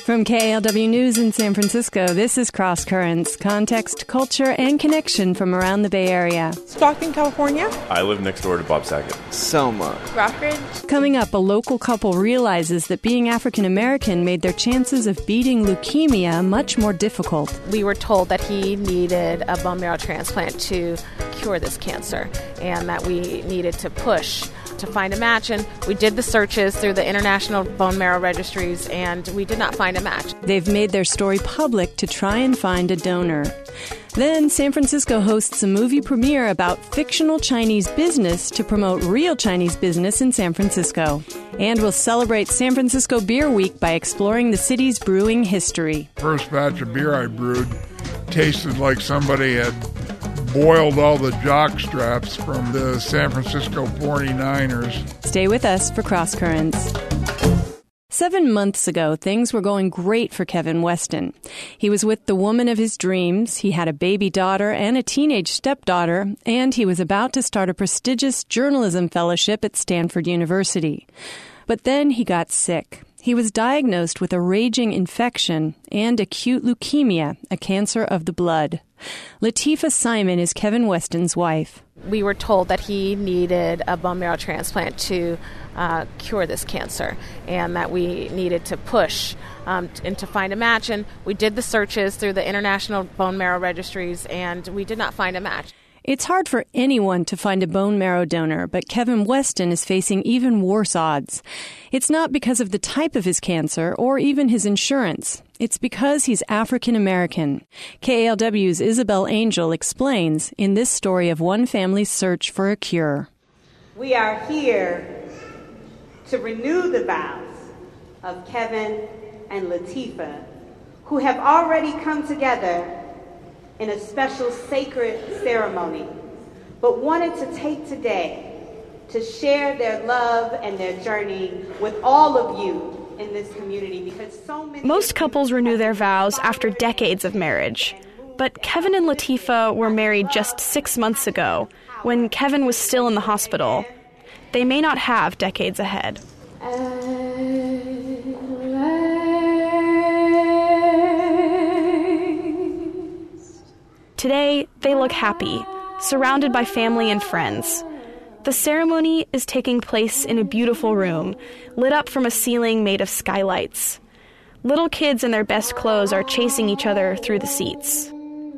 From KALW News in San Francisco, this is Cross Currents, context, culture, and connection from around the Bay Area. Stockton, California. I live next door to Bob Saget. Selma. Rockridge. Coming up, a local couple realizes that being African American made their chances of beating leukemia much more difficult. We were told that he needed a bone marrow transplant to cure this cancer and that we needed to push to find a match, and we did the searches through the international bone marrow registries, and we did not find a match. They've made their story public to try and find a donor. Then San Francisco hosts a movie premiere about fictional Chinese business to promote real Chinese business in San Francisco. And we'll celebrate San Francisco Beer Week by exploring the city's brewing history. First batch of beer I brewed tasted like somebody had boiled all the jock straps from the San Francisco 49ers. Stay with us for Cross Currents. 7 months ago, things were going great for Kevin Weston. He was with the woman of his dreams, he had a baby daughter and a teenage stepdaughter, and he was about to start a prestigious journalism fellowship at Stanford University. But then he got sick. He was diagnosed with a raging infection and acute leukemia, a cancer of the blood. Latifah Simon is Kevin Weston's wife. We were told that he needed a bone marrow transplant to cure this cancer and that we needed to push and to find a match. And we did the searches through the international bone marrow registries, and we did not find a match. It's hard for anyone to find a bone marrow donor, but Kevin Weston is facing even worse odds. It's not because of the type of his cancer or even his insurance. It's because he's African American. KALW's Isabel Angel explains in this story of one family's search for a cure. We are here to renew the vows of Kevin and Latifah, who have already come together in a special sacred ceremony, but wanted to take today to share their love and their journey with all of you in this community, because so many... Most couples renew their vows after decades of marriage. But Kevin and Latifah were married just 6 months ago, when Kevin was still in the hospital. They may not have decades ahead. Today, they look happy, surrounded by family and friends. The ceremony is taking place in a beautiful room, lit up from a ceiling made of skylights. Little kids in their best clothes are chasing each other through the seats.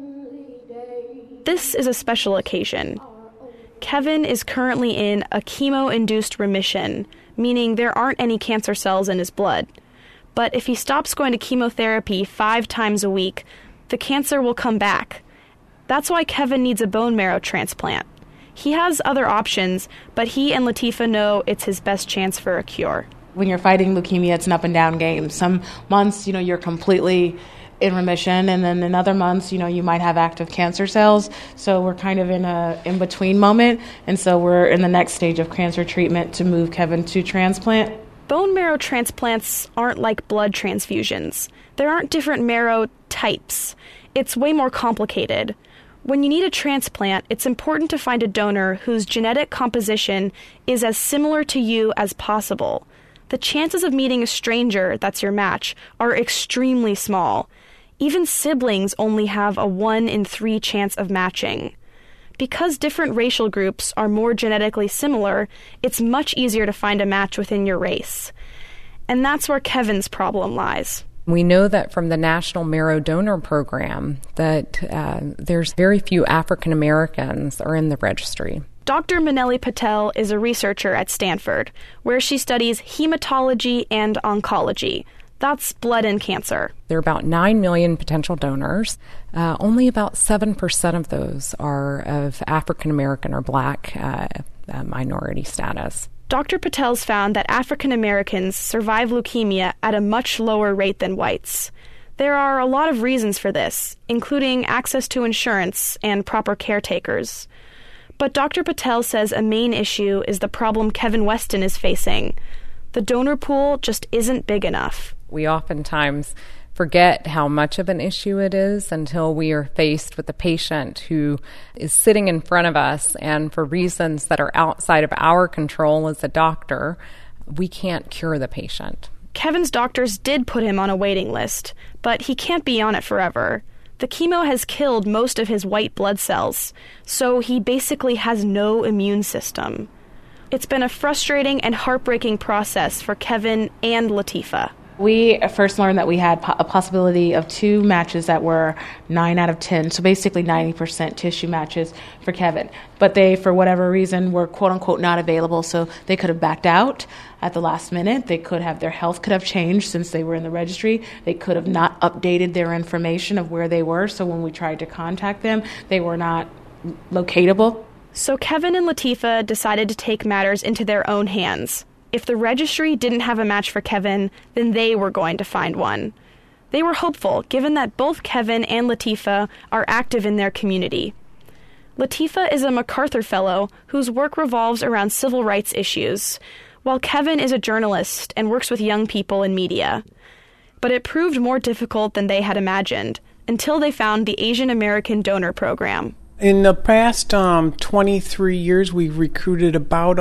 This is a special occasion. Kevin is currently in a chemo-induced remission, meaning there aren't any cancer cells in his blood. But if he stops going to chemotherapy 5 times a week, the cancer will come back. That's why Kevin needs a bone marrow transplant. He has other options, but he and Latifah know it's his best chance for a cure. When you're fighting leukemia, it's an up and down game. Some months, you're completely in remission, and then in other months, you might have active cancer cells. So we're kind of in a in-between moment, and so we're in the next stage of cancer treatment to move Kevin to transplant. Bone marrow transplants aren't like blood transfusions. There aren't different marrow types. It's way more complicated. When you need a transplant, it's important to find a donor whose genetic composition is as similar to you as possible. The chances of meeting a stranger that's your match are extremely small. Even siblings only have a 1 in 3 chance of matching. Because different racial groups are more genetically similar, it's much easier to find a match within your race. And that's where Kevin's problem lies. We know that from the National Marrow Donor Program that there's very few African Americans are in the registry. Dr. Maneli Patel is a researcher at Stanford, where she studies hematology and oncology. That's blood and cancer. There are about 9 million potential donors. Only about 7% of those are of African American or Black minority status. Dr. Patel's found that African Americans survive leukemia at a much lower rate than whites. There are a lot of reasons for this, including access to insurance and proper caretakers. But Dr. Patel says a main issue is the problem Kevin Weston is facing. The donor pool just isn't big enough. We oftentimes forget how much of an issue it is until we are faced with a patient who is sitting in front of us, and for reasons that are outside of our control as a doctor, we can't cure the patient. Kevin's doctors did put him on a waiting list, but he can't be on it forever. The chemo has killed most of his white blood cells, so he basically has no immune system. It's been a frustrating and heartbreaking process for Kevin and Latifah. We first learned that we had a possibility of 2 matches that were 9 out of 10, so basically 90% tissue matches for Kevin. But they, for whatever reason, were quote-unquote not available, so they could have backed out at the last minute. They could have, their health could have changed since they were in the registry. They could have not updated their information of where they were, so when we tried to contact them, they were not locatable. So Kevin and Latifah decided to take matters into their own hands. If the registry didn't have a match for Kevin, then they were going to find one. They were hopeful, given that both Kevin and Latifah are active in their community. Latifah is a MacArthur Fellow whose work revolves around civil rights issues, while Kevin is a journalist and works with young people in media. But it proved more difficult than they had imagined, until they found the Asian American Donor Program. In the past 23 years, we've recruited about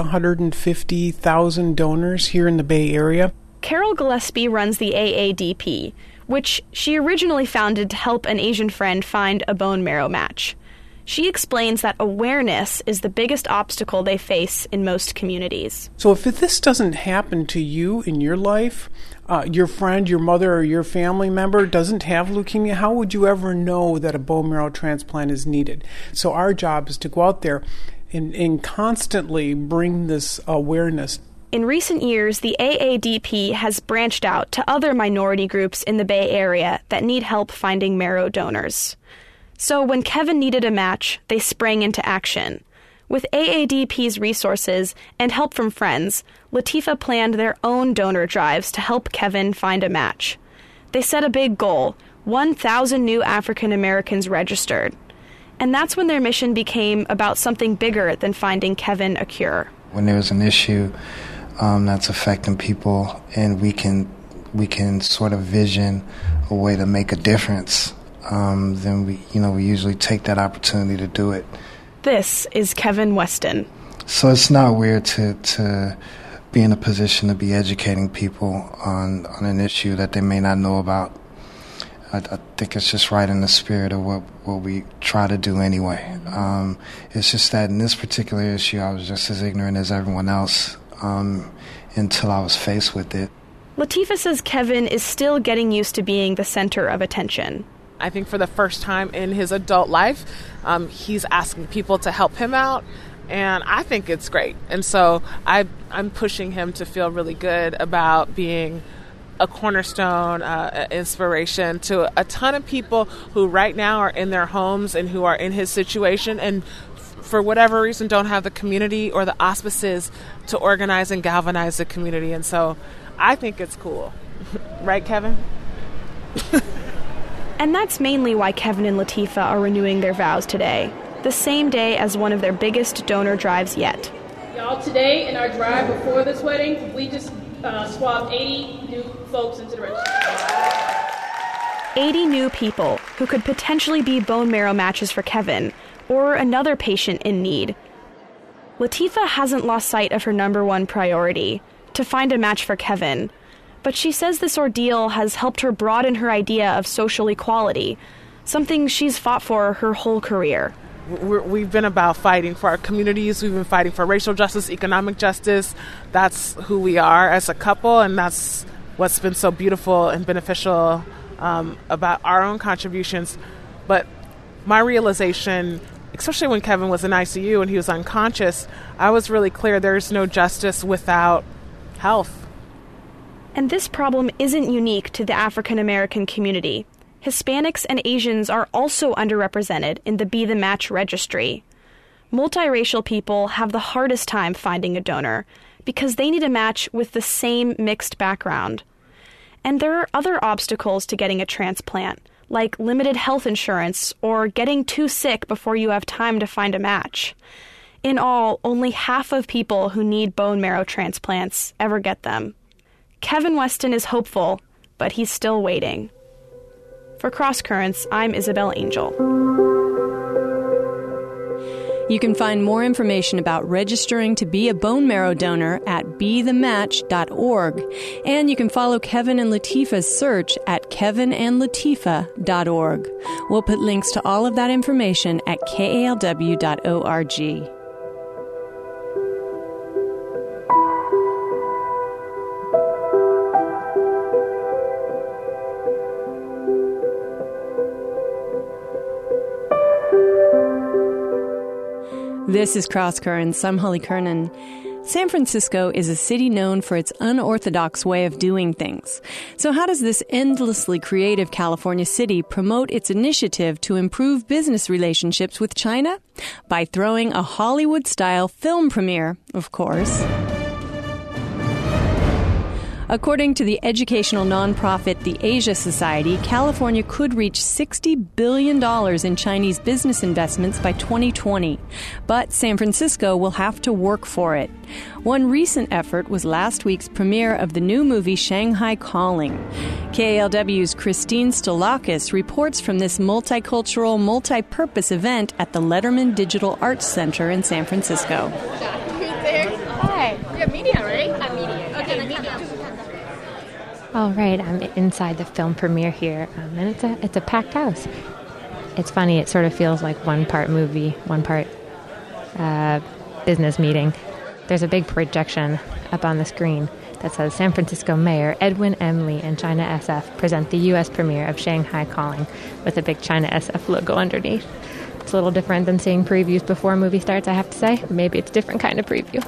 150,000 donors here in the Bay Area. Carol Gillespie runs the AADP, which she originally founded to help an Asian friend find a bone marrow match. She explains that awareness is the biggest obstacle they face in most communities. So if this doesn't happen to you in your life, your friend, your mother, or your family member doesn't have leukemia, how would you ever know that a bone marrow transplant is needed? So our job is to go out there and constantly bring this awareness. In recent years, the AADP has branched out to other minority groups in the Bay Area that need help finding marrow donors. So when Kevin needed a match, they sprang into action. With AADP's resources and help from friends, Latifah planned their own donor drives to help Kevin find a match. They set a big goal, 1,000 new African Americans registered. And that's when their mission became about something bigger than finding Kevin a cure. When there's an issue that's affecting people and we can sort of vision a way to make a difference, then we usually take that opportunity to do it. This is Kevin Weston. So it's not weird to be in a position to be educating people on an issue that they may not know about. I think it's just right in the spirit of what we try to do anyway. It's just that in this particular issue, I was just as ignorant as everyone else until I was faced with it. Latifah says Kevin is still getting used to being the center of attention. I think for the first time in his adult life, he's asking people to help him out, and I think it's great. And so I'm pushing him to feel really good about being a cornerstone, inspiration to a ton of people who right now are in their homes and who are in his situation and for whatever reason don't have the community or the auspices to organize and galvanize the community. And so I think it's cool. Right, Kevin? And that's mainly why Kevin and Latifah are renewing their vows today, the same day as one of their biggest donor drives yet. Y'all, today in our drive before this wedding, we just swabbed 80 new folks into the registry. 80 new people who could potentially be bone marrow matches for Kevin or another patient in need. Latifah hasn't lost sight of her number one priority, to find a match for Kevin. But she says this ordeal has helped her broaden her idea of social equality, something she's fought for her whole career. We've been about fighting for our communities. We've been fighting for racial justice, economic justice. That's who we are as a couple, and that's what's been so beautiful and beneficial about our own contributions. But my realization, especially when Kevin was in ICU and he was unconscious, I was really clear there's no justice without health. And this problem isn't unique to the African American community. Hispanics and Asians are also underrepresented in the Be the Match registry. Multiracial people have the hardest time finding a donor because they need a match with the same mixed background. And there are other obstacles to getting a transplant, like limited health insurance or getting too sick before you have time to find a match. In all, only half of people who need bone marrow transplants ever get them. Kevin Weston is hopeful, but he's still waiting. For Cross Currents, I'm Isabel Angel. You can find more information about registering to be a bone marrow donor at bethematch.org. And you can follow Kevin and Latifah's search at kevinandlatifah.org. We'll put links to all of that information at kalw.org. This is Cross Currents. I'm Holly Kernan. San Francisco is a city known for its unorthodox way of doing things. So how does this endlessly creative California city promote its initiative to improve business relationships with China? By throwing a Hollywood-style film premiere, of course. According to the educational nonprofit The Asia Society, California could reach $60 billion in Chinese business investments by 2020. But San Francisco will have to work for it. One recent effort was last week's premiere of the new movie Shanghai Calling. KALW's Christine Stolakis reports from this multicultural, multi-purpose event at the Letterman Digital Arts Center in San Francisco. Hi. You're media, right? I'm media. Okay, media. All right, I'm inside the film premiere here, and it's a packed house. It's funny, it sort of feels like one part movie, one part business meeting. There's a big projection up on the screen that says San Francisco Mayor Edwin M. Lee and China SF present the U.S. premiere of Shanghai Calling with a big China SF logo underneath. It's a little different than seeing previews before a movie starts, I have to say. Maybe it's a different kind of preview.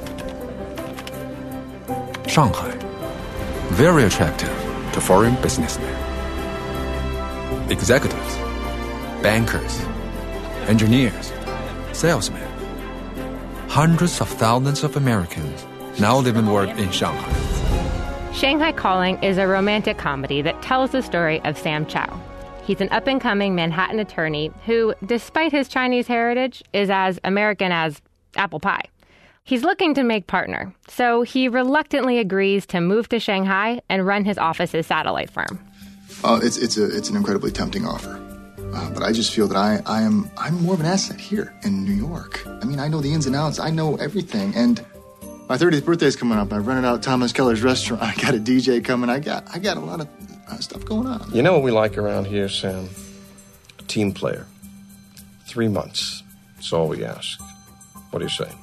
Shanghai. Very attractive to foreign businessmen. Executives, bankers, engineers, salesmen. Hundreds of thousands of Americans now live and work in Shanghai. Shanghai Calling is a romantic comedy that tells the story of Sam Chow. He's an up-and-coming Manhattan attorney who, despite his Chinese heritage, is as American as apple pie. He's looking to make partner, so he reluctantly agrees to move to Shanghai and run his office's satellite firm. It's an incredibly tempting offer, but I just feel that I'm more of an asset here in New York. I mean, I know the ins and outs, I know everything, and my 30th birthday is coming up. I rented out Thomas Keller's restaurant. I got a DJ coming. I got a lot of stuff going on. You know what we like around here, Sam? A team player. 3 months. That's all we ask. What do you say?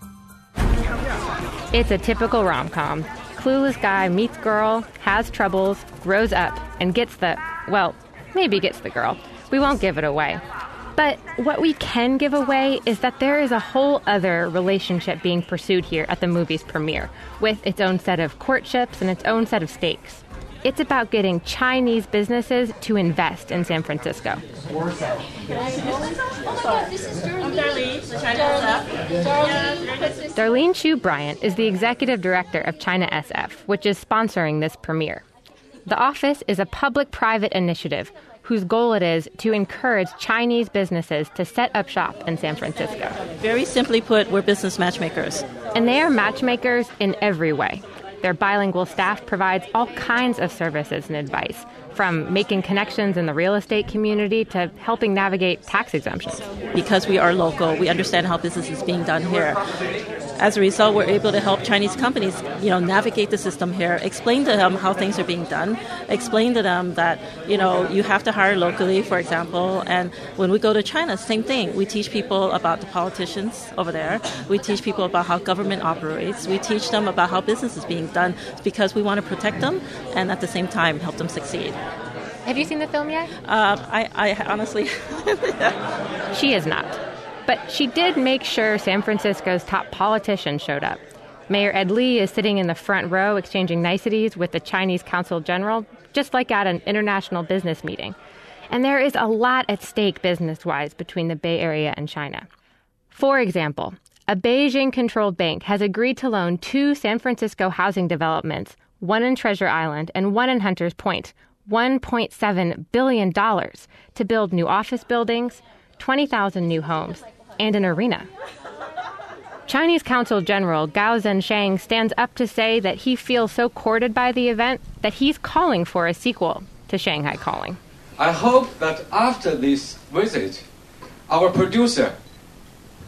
It's a typical rom-com. Clueless guy meets girl, has troubles, grows up, and gets the girl. We won't give it away. But what we can give away is that there is a whole other relationship being pursued here at the movie's premiere, with its own set of courtships and its own set of stakes. It's about getting Chinese businesses to invest in San Francisco. Darlene Chu Bryant is the executive director of China SF, which is sponsoring this premiere. The office is a public-private initiative whose goal it is to encourage Chinese businesses to set up shop in San Francisco. Very simply put, we're business matchmakers. And they are matchmakers in every way. Their bilingual staff provides all kinds of services and advice, from making connections in the real estate community to helping navigate tax exemptions. Because we are local, we understand how business is being done here. As a result, we're able to help Chinese companies, navigate the system here, explain to them how things are being done, explain to them that, you have to hire locally, for example. And when we go to China, same thing. We teach people about the politicians over there. We teach people about how government operates. We teach them about how business is being done because we want to protect them and at the same time help them succeed. Have you seen the film yet? I honestly... She is not. But she did make sure San Francisco's top politicians showed up. Mayor Ed Lee is sitting in the front row exchanging niceties with the Chinese Consul General, just like at an international business meeting. And there is a lot at stake business-wise between the Bay Area and China. For example, a Beijing-controlled bank has agreed to loan 2 San Francisco housing developments, one in Treasure Island and one in Hunters Point, $1.7 billion to build new office buildings, 20,000 new homes, and an arena. Chinese Consul General Gao Zhensheng stands up to say that he feels so courted by the event that he's calling for a sequel to Shanghai Calling. I hope that after this visit, our producer,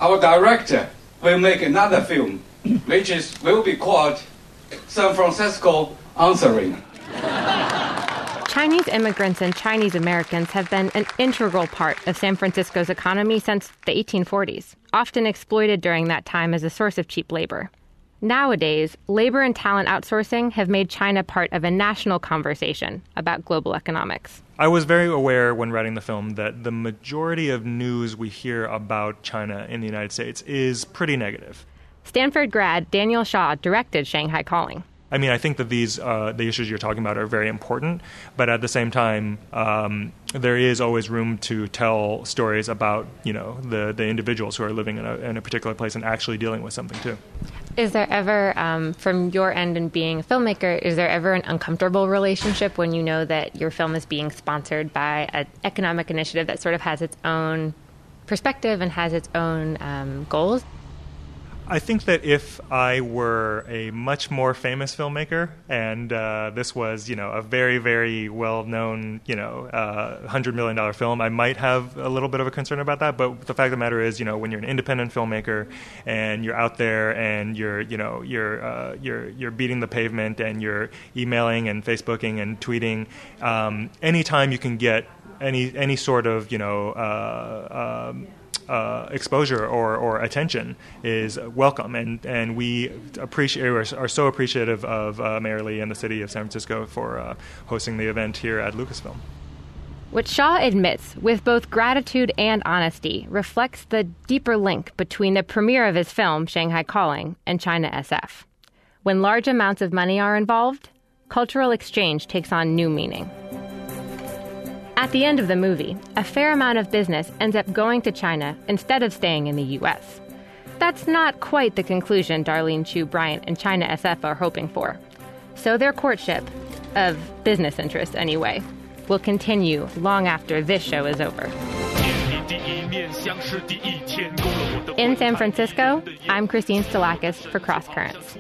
our director will make another film, which will be called San Francisco Answering. Chinese immigrants and Chinese Americans have been an integral part of San Francisco's economy since the 1840s, often exploited during that time as a source of cheap labor. Nowadays, labor and talent outsourcing have made China part of a national conversation about global economics. I was very aware when writing the film that the majority of news we hear about China in the United States is pretty negative. Stanford grad Daniel Shaw directed Shanghai Calling. I mean, I think that these the issues you're talking about are very important, but at the same time, there is always room to tell stories about, the individuals who are living in a particular place and actually dealing with something too. Is there ever, from your end in being a filmmaker, is there ever an uncomfortable relationship when you know that your film is being sponsored by an economic initiative that sort of has its own perspective and has its own goals? I think that if I were a much more famous filmmaker and this was, a very, very well-known, $100 million film, I might have a little bit of a concern about that. But the fact of the matter is, when you're an independent filmmaker and you're out there and you're beating the pavement and you're emailing and Facebooking and tweeting, anytime you can get any sort of, exposure or attention is welcome, and we are so appreciative of Mayor Lee and the city of San Francisco for hosting the event here at Lucasfilm. What Shaw admits, with both gratitude and honesty, reflects the deeper link between the premiere of his film, Shanghai Calling, and China SF. When large amounts of money are involved, cultural exchange takes on new meaning. At the end of the movie, a fair amount of business ends up going to China instead of staying in the U.S. That's not quite the conclusion Darlene Chu Bryant and China SF are hoping for. So their courtship, of business interests anyway, will continue long after this show is over. In San Francisco, I'm Christine Stalakis for Cross Currents.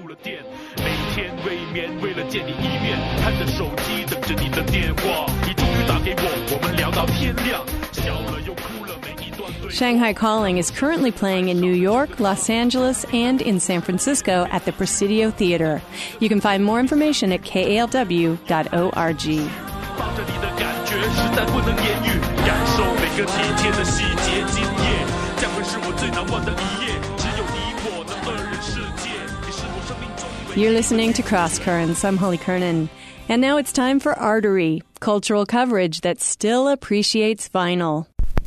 Shanghai Calling is currently playing in New York, Los Angeles, and in San Francisco at the Presidio Theater. You can find more information at kalw.org. You're listening to Cross Currents. I'm Holly Kernan. And now it's time for Artery, cultural coverage that still appreciates vinyl.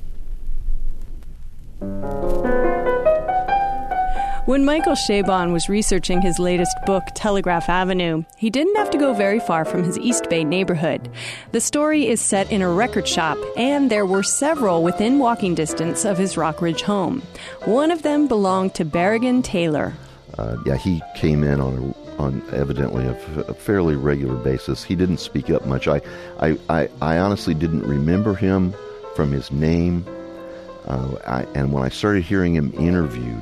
When Michael Chabon was researching his latest book, Telegraph Avenue, he didn't have to go very far from his East Bay neighborhood. The story is set in a record shop, and there were several within walking distance of his Rockridge home. One of them belonged to Berrigan Taylor. He came in on evidently a fairly regular basis. He didn't speak up much. I honestly didn't remember him from his name. And when I started hearing him interviewed,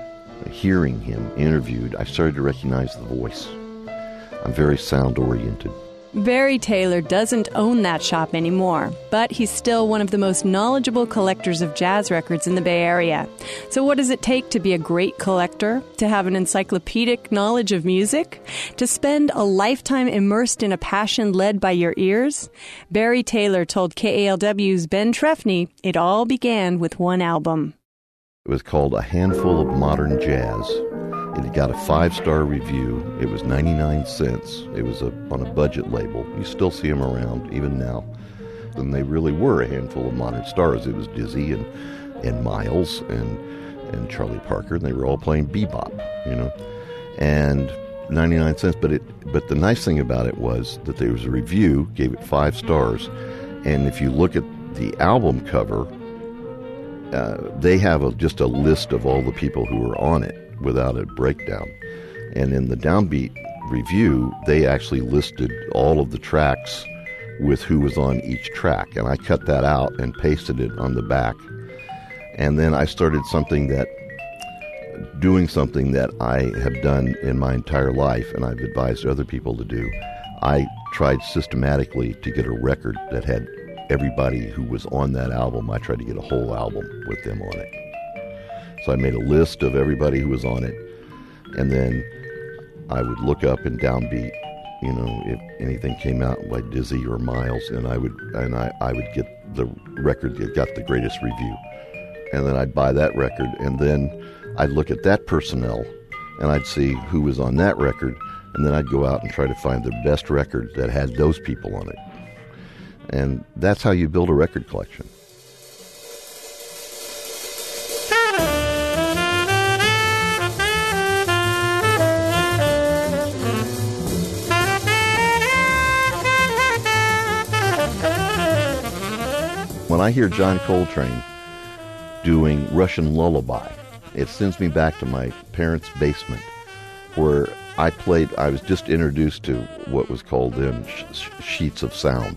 I started to recognize the voice. I'm very sound-oriented. Barry Taylor doesn't own that shop anymore, but he's still one of the most knowledgeable collectors of jazz records in the Bay Area. So what does it take to be a great collector? To have an encyclopedic knowledge of music? To spend a lifetime immersed in a passion led by your ears? Barry Taylor told KALW's Ben Trefny it all began with one album. It was called A Handful of Modern Jazz. It got a 5-star review. It was 99 cents. It was on a budget label. You still see them around even now. And they really were a handful of modern stars. It was Dizzy and Miles and Charlie Parker, and they were all playing bebop, And 99 cents. But the nice thing about it was that there was a review, gave it 5 stars. And if you look at the album cover, they have just a list of all the people who were on it without a breakdown. And in the Downbeat review, they actually listed all of the tracks with who was on each track. And I cut that out and pasted it on the back. And then I started doing something that I have done in my entire life, and I've advised other people to do. I tried systematically to get a record that had everybody who was on that album. I tried to get a whole album with them on it. So I made a list of everybody who was on it, and then I would look up and downbeat, if anything came out by Dizzy or Miles, and I would get the record that got the greatest review, and then I'd buy that record, and then I'd look at that personnel, and I'd see who was on that record, and then I'd go out and try to find the best record that had those people on it. And that's how you build a record collection. When I hear John Coltrane doing Russian Lullaby, it sends me back to my parents' basement where I was just introduced to what was called then sheets of sound.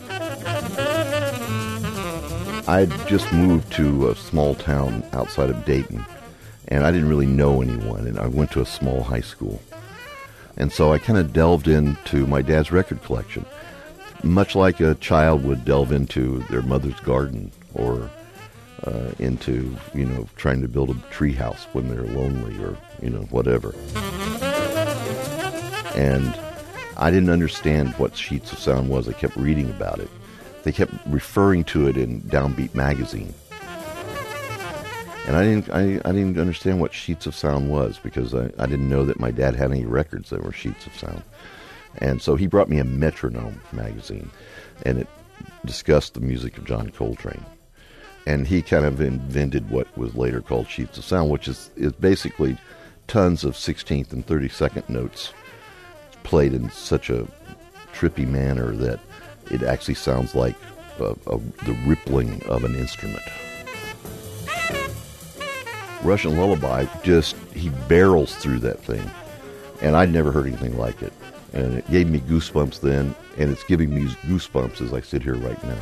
I'd just moved to a small town outside of Dayton, and I didn't really know anyone, and I went to a small high school. And so I kind of delved into my dad's record collection, much like a child would delve into their mother's garden or into, trying to build a tree house when they're lonely or, whatever. And I didn't understand what Sheets of Sound was. I kept reading about it. They kept referring to it in Downbeat magazine. And I didn't understand what Sheets of Sound was because I didn't know that my dad had any records that were Sheets of Sound. And so he brought me a Metronome magazine, and it discussed the music of John Coltrane. And he kind of invented what was later called Sheets of Sound, which is basically tons of 16th and 32nd notes played in such a trippy manner that it actually sounds like the rippling of an instrument. Russian Lullaby, he barrels through that thing, and I'd never heard anything like it. And it gave me goosebumps then, and it's giving me goosebumps as I sit here right now.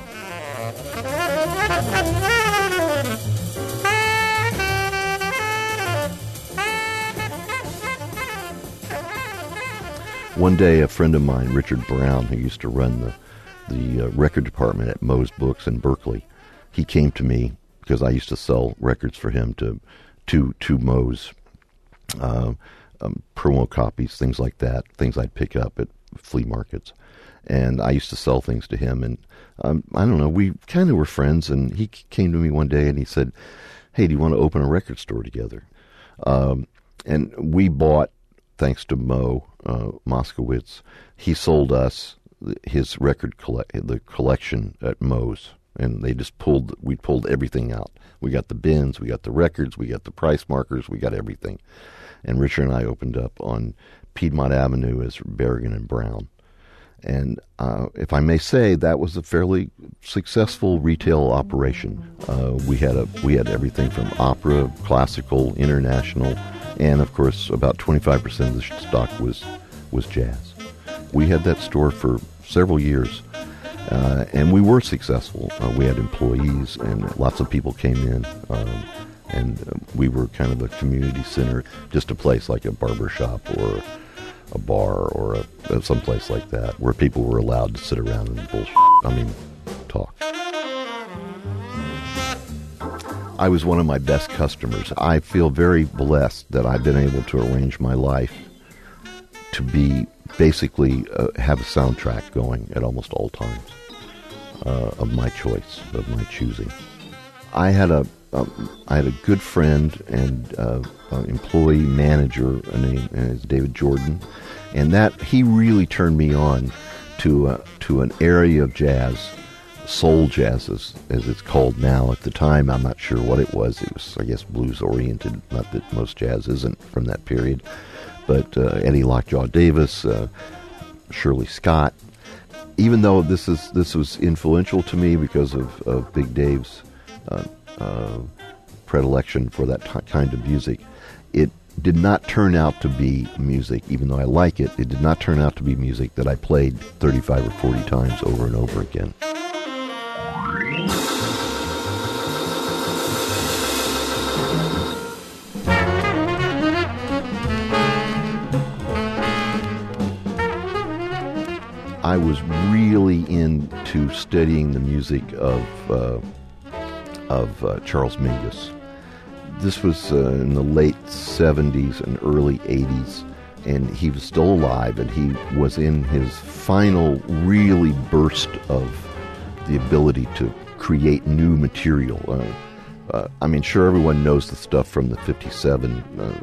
One day, a friend of mine, Richard Brown, who used to run the record department at Moe's Books in Berkeley, he came to me because I used to sell records for him to Moe's, promo copies, things like that, things I'd pick up at flea markets. And I used to sell things to him, and I don't know, we kind of were friends, and he came to me one day and he said, "Hey, do you want to open a record store together?" And we bought, thanks to Moe Moskowitz, he sold us his record the collection at Moe's, and we pulled everything out. We got the bins, we got the records, we got the price markers, we got everything. And Richard and I opened up on Piedmont Avenue as Berrigan and Brown. And if I may say, that was a fairly successful retail operation. We had everything from opera, classical, international, and of course about 25% of the stock was jazz. We had that store for several years, and we were successful. We had employees, and lots of people came in, and we were kind of a community center, just a place like a barber shop or a bar or some place like that, where people were allowed to sit around and talk. I was one of my best customers. I feel very blessed that I've been able to arrange my life to be basically have a soundtrack going at almost all times of my choice, of my choosing. I had a good friend and employee manager named is David Jordan, and that he really turned me on to an area of jazz, soul jazz as it's called now. At the time, I'm not sure what it was. It was, I guess, blues oriented. Not that most jazz isn't from that period, but Eddie Lockjaw Davis, Shirley Scott. Even though this was influential to me because of Big Dave's predilection for that kind of music, it did not turn out to be music, even though I like it, it did not turn out to be music that I played 35 or 40 times over and over again. I was really into studying the music of Charles Mingus. this was in the late 70s and early 80s, and he was still alive, and he was in his final really burst of the ability to create new material. Sure, everyone knows the stuff from the 57,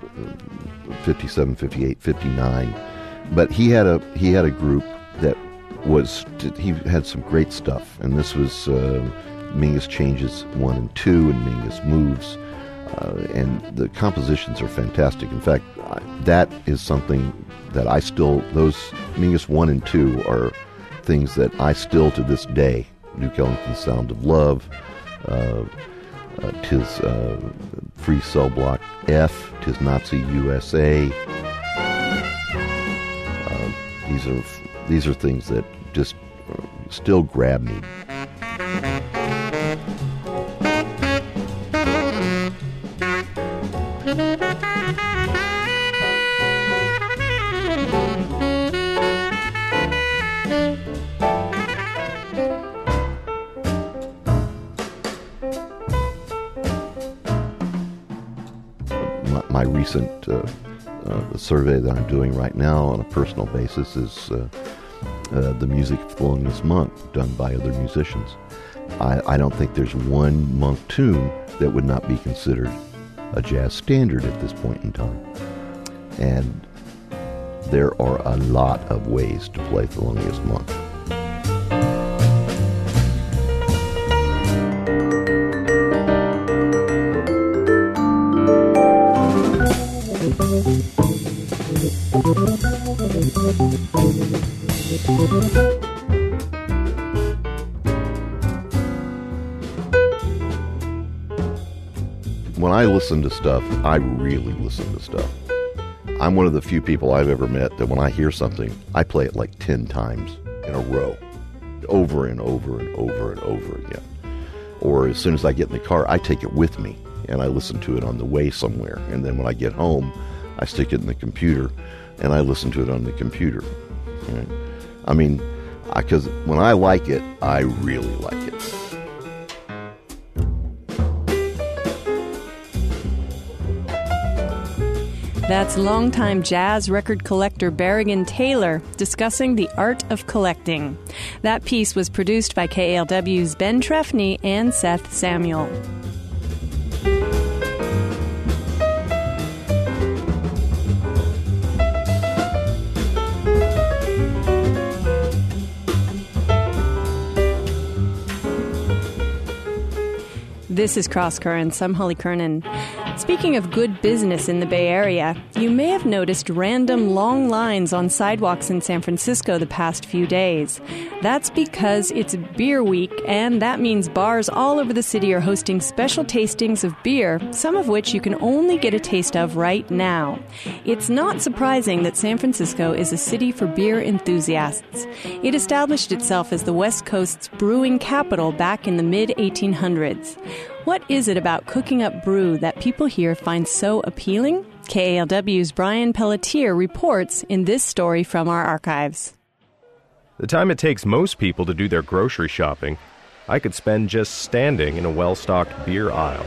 58, 59, but he had a group that he had some great stuff, and this was Mingus Changes 1 and 2 and Mingus Moves, and the compositions are fantastic. In fact, that is something that those Mingus 1 and 2 are things that I still to this day, Duke Ellington's Sound of Love, 'tis Free Cell Block F, 'tis Nazi USA. These are things that just still grab me. My recent survey that I'm doing right now on a personal basis is the music of Thelonious Monk, done by other musicians. I don't think there's one Monk tune that would not be considered a jazz standard at this point in time. And there are a lot of ways to play Thelonious Monk. When I listen to stuff, I really listen to stuff. I'm one of the few people I've ever met that when I hear something, I play it like 10 times in a row, over and over and over and over again. Or as soon as I get in the car, I take it with me and I listen to it on the way somewhere. And then when I get home, I stick it in the computer and I listen to it on the computer. Right? Because when I like it, I really like it. That's longtime jazz record collector Berrigan Taylor discussing the art of collecting. That piece was produced by KALW's Ben Trefny and Seth Samuel. This is Cross Currents. I'm Holly Kernan. Speaking of good business in the Bay Area, you may have noticed random long lines on sidewalks in San Francisco the past few days. That's because it's Beer Week, and that means bars all over the city are hosting special tastings of beer, some of which you can only get a taste of right now. It's not surprising that San Francisco is a city for beer enthusiasts. It established itself as the West Coast's brewing capital back in the mid-1800s. What is it about cooking up brew that people here find so appealing? KALW's Brian Pelletier reports in this story from our archives. The time it takes most people to do their grocery shopping, I could spend just standing in a well-stocked beer aisle.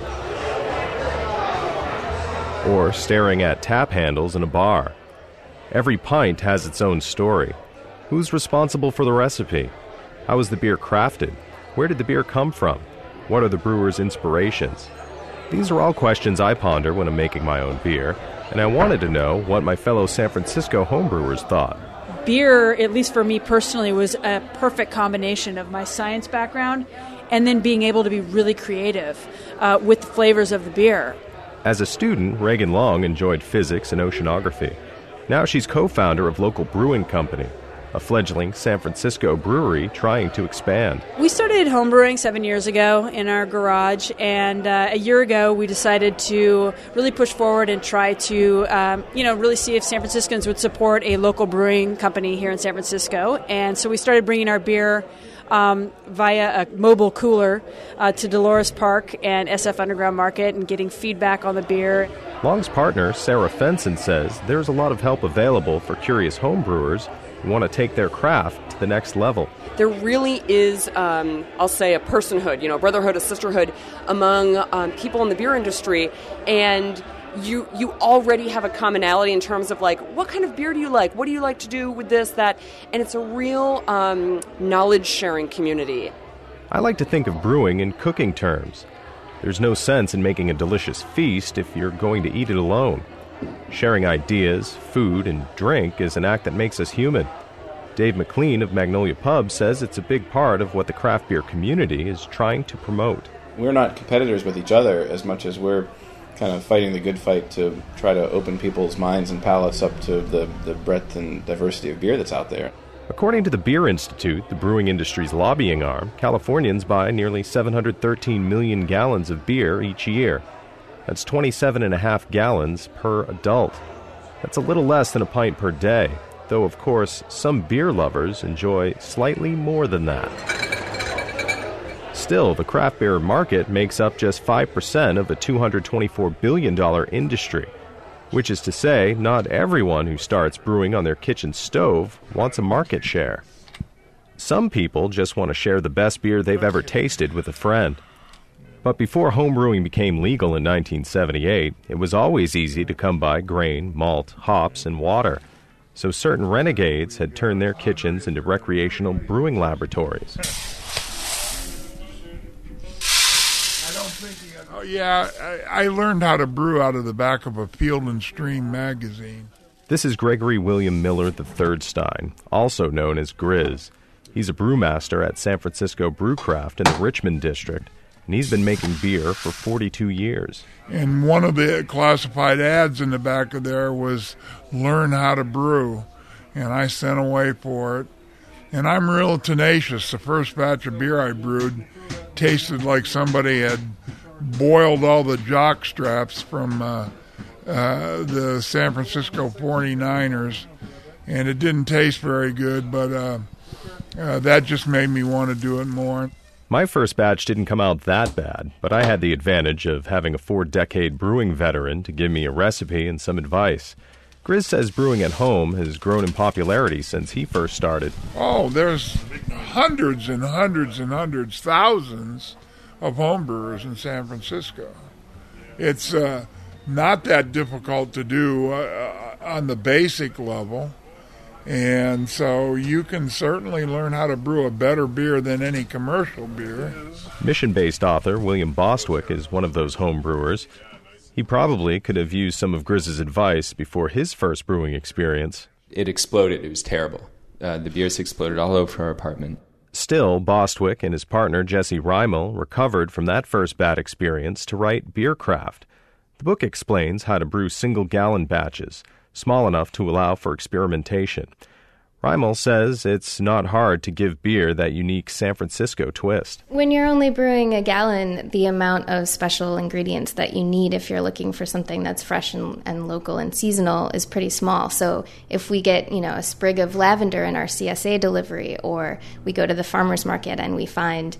Or staring at tap handles in a bar. Every pint has its own story. Who's responsible for the recipe? How is the beer crafted? Where did the beer come from? What are the brewer's inspirations? These are all questions I ponder when I'm making my own beer, and I wanted to know what my fellow San Francisco homebrewers thought. Beer, at least for me personally, was a perfect combination of my science background and then being able to be really creative with the flavors of the beer. As a student, Reagan Long enjoyed physics and oceanography. Now she's co-founder of Local Brewing Company, a fledgling San Francisco brewery trying to expand. We started homebrewing 7 years ago in our garage, and a year ago we decided to really push forward and try to, really see if San Franciscans would support a local brewing company here in San Francisco. And so we started bringing our beer via a mobile cooler to Dolores Park and SF Underground Market and getting feedback on the beer. Long's partner, Sarah Fenson, says there's a lot of help available for curious homebrewers who want to take their craft to the next level. There really is, I'll say, a personhood, a brotherhood, a sisterhood among people in the beer industry, and you already have a commonality in terms of, like, what kind of beer do you like? What do you like to do with this, that? And it's a real knowledge-sharing community. I like to think of brewing in cooking terms. There's no sense in making a delicious feast if you're going to eat it alone. Sharing ideas, food, and drink is an act that makes us human. Dave McLean of Magnolia Pub says it's a big part of what the craft beer community is trying to promote. We're not competitors with each other as much as we're kind of fighting the good fight to try to open people's minds and palates up to the breadth and diversity of beer that's out there. According to the Beer Institute, the brewing industry's lobbying arm, Californians buy nearly 713 million gallons of beer each year. That's 27.5 gallons per adult. That's a little less than a pint per day, though, of course, some beer lovers enjoy slightly more than that. Still, the craft beer market makes up just 5% of a $224 billion industry, which is to say, not everyone who starts brewing on their kitchen stove wants a market share. Some people just want to share the best beer they've ever tasted with a friend. But before homebrewing became legal in 1978, it was always easy to come by grain, malt, hops, and water. So certain renegades had turned their kitchens into recreational brewing laboratories. Oh, yeah, I learned how to brew out of the back of a Field and Stream magazine. This is Gregory William Miller III Stein, also known as Grizz. He's a brewmaster at San Francisco Brewcraft in the Richmond district, and he's been making beer for 42 years. And one of the classified ads in the back of there was learn how to brew, and I sent away for it. And I'm real tenacious. The first batch of beer I brewed tasted like somebody had boiled all the jock straps from the San Francisco 49ers, and it didn't taste very good, but that just made me want to do it more. My first batch didn't come out that bad, but I had the advantage of having a 4-decade brewing veteran to give me a recipe and some advice. Grizz says brewing at home has grown in popularity since he first started. Oh, there's hundreds and hundreds and hundreds, thousands of homebrewers in San Francisco. It's not that difficult to do on the basic level, and so you can certainly learn how to brew a better beer than any commercial beer. Mission-based author William Bostwick is one of those homebrewers. He probably could have used some of Grizz's advice before his first brewing experience. It exploded. It was terrible. The beers exploded all over our apartment. Still, Bostwick and his partner Jesse Reimel recovered from that first bad experience to write Beercraft. The book explains how to brew single-gallon batches, small enough to allow for experimentation. Reimel says it's not hard to give beer that unique San Francisco twist. When you're only brewing a gallon, the amount of special ingredients that you need if you're looking for something that's fresh and local and seasonal is pretty small. So if we get, a sprig of lavender in our CSA delivery, or we go to the farmer's market and we find,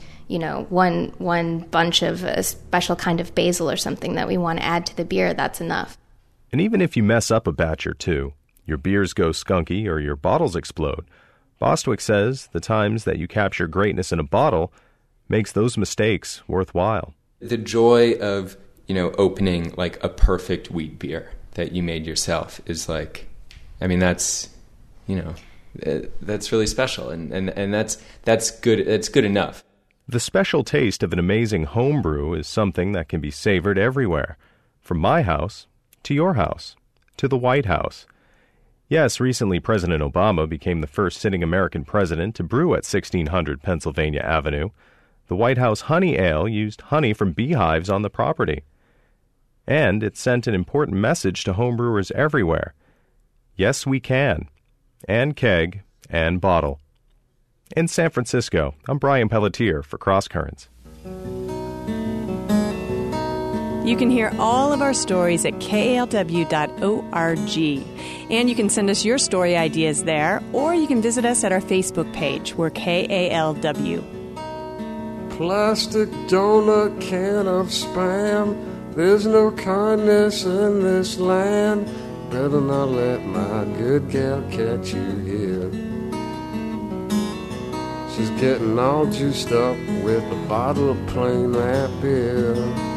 one bunch of a special kind of basil or something that we want to add to the beer, that's enough. And even if you mess up a batch or two, your beers go skunky or your bottles explode, Bostwick says the times that you capture greatness in a bottle makes those mistakes worthwhile. The joy of, opening like a perfect wheat beer that you made yourself is like, that's really special, and that's good. It's good enough. The special taste of an amazing home brew is something that can be savored everywhere, from my house to your house to the White House. Yes, recently President Obama became the first sitting American president to brew at 1600 Pennsylvania Avenue. The White House Honey Ale used honey from beehives on the property. And it sent an important message to homebrewers everywhere. Yes, we can. And keg and bottle. In San Francisco, I'm Brian Pelletier for Cross Currents. You can hear all of our stories at kalw.org. And you can send us your story ideas there, or you can visit us at our Facebook page. We're KALW. Plastic donut can of Spam. There's no kindness in this land. Better not let my good gal catch you here. She's getting all juiced up with a bottle of plain that beer.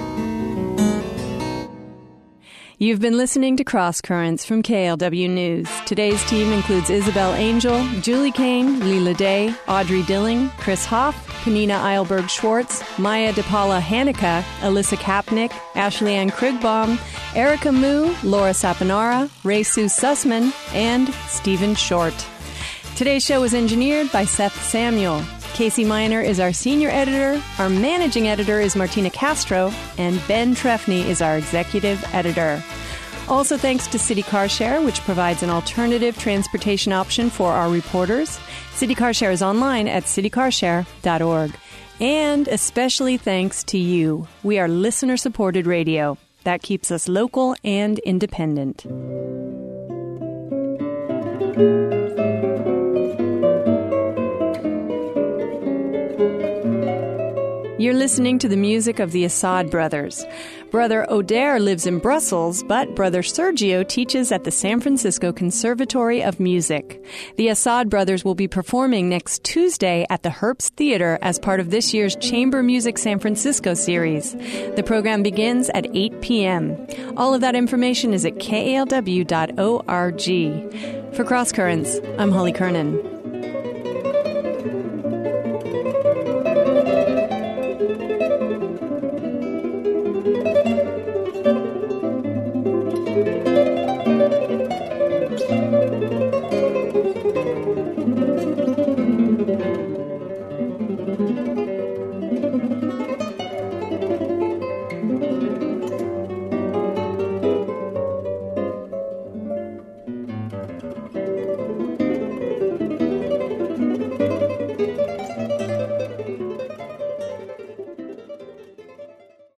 You've been listening to Cross Currents from KLW News. Today's team includes Isabel Angel, Julie Kane, Leela Day, Audrey Dilling, Chris Hoff, Panina Eilberg-Schwartz, Maya DePaula Hanukkah, Alyssa Kapnick, Ashley Ann Krigbaum, Erica Moo, Laura Saponara, Ray Sue Sussman, and Stephen Short. Today's show was engineered by Seth Samuel. Casey Miner is our senior editor, our managing editor is Martina Castro, and Ben Trefny is our executive editor. Also thanks to City Car Share, which provides an alternative transportation option for our reporters. City Car Share is online at citycarshare.org. And especially thanks to you. We are listener-supported radio. That keeps us local and independent. You're listening to the music of the Assad brothers. Brother Oder lives in Brussels, but Brother Sergio teaches at the San Francisco Conservatory of Music. The Assad brothers will be performing next Tuesday at the Herbst Theater as part of this year's Chamber Music San Francisco series. The program begins at 8 p.m. All of that information is at kalw.org. For Cross Currents, I'm Holly Kernan.